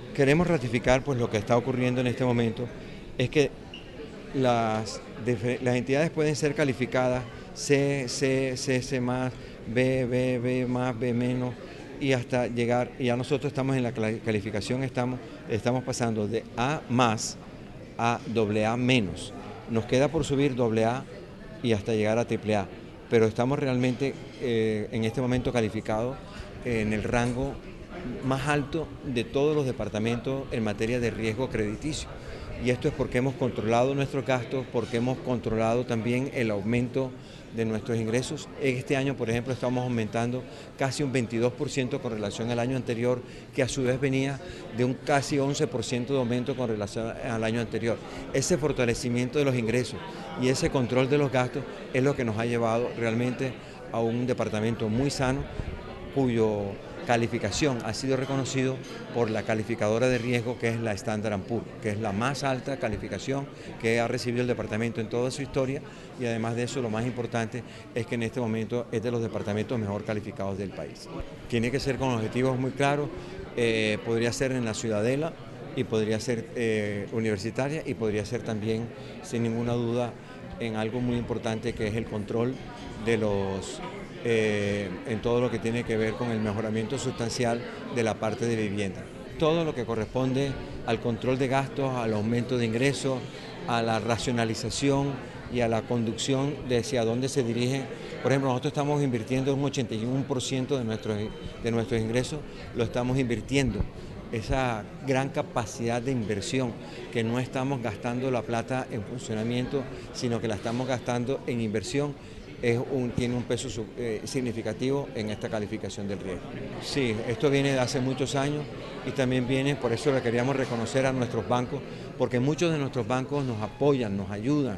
Queremos ratificar pues lo que está ocurriendo en este momento, es que las entidades pueden ser calificadas C más, B más, B menos, y hasta llegar, y ya nosotros estamos en la calificación, estamos pasando de A más a AA menos. Nos queda por subir AA y hasta llegar a AAA, pero estamos realmente en este momento calificados en el rango más alto de todos los departamentos en materia de riesgo crediticio. Y esto es porque hemos controlado nuestros gastos, porque hemos controlado también el aumento de nuestros ingresos. Este año, por ejemplo, estamos aumentando casi un 22% con relación al año anterior, que a su vez venía de un casi 11% de aumento con relación al año anterior. Ese fortalecimiento de los ingresos y ese control de los gastos es lo que nos ha llevado realmente a un departamento muy sano, cuyo calificación ha sido reconocido por la calificadora de riesgo, que es la Standard & Poor's, que es la más alta calificación que ha recibido el departamento en toda su historia, y además de eso lo más importante es que en este momento es de los departamentos mejor calificados del país. Tiene que ser con objetivos muy claros, podría ser en la Ciudadela y podría ser universitaria y podría ser también sin ninguna duda en algo muy importante, que es el control de los en todo lo que tiene que ver con el mejoramiento sustancial de la parte de vivienda. Todo lo que corresponde al control de gastos, al aumento de ingresos, a la racionalización y a la conducción de hacia dónde se dirige. Por ejemplo, nosotros estamos invirtiendo un 81% de nuestros ingresos, lo estamos invirtiendo. Esa gran capacidad de inversión, que no estamos gastando la plata en funcionamiento, sino que la estamos gastando en inversión, tiene un peso significativo en esta calificación del riesgo. Sí, esto viene de hace muchos años y también viene, por eso le queríamos reconocer a nuestros bancos, porque muchos de nuestros bancos nos apoyan, nos ayudan,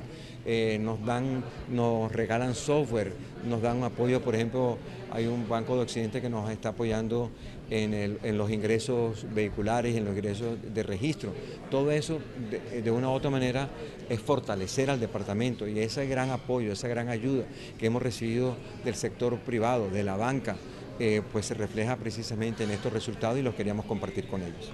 nos regalan software, nos dan apoyo. Por ejemplo, hay un banco de Occidente que nos está apoyando en los ingresos vehiculares y en los ingresos de registro. Todo eso, de una u otra manera, es fortalecer al departamento, y ese gran apoyo, esa gran ayuda que hemos recibido del sector privado, de la banca, pues se refleja precisamente en estos resultados, y los queríamos compartir con ellos.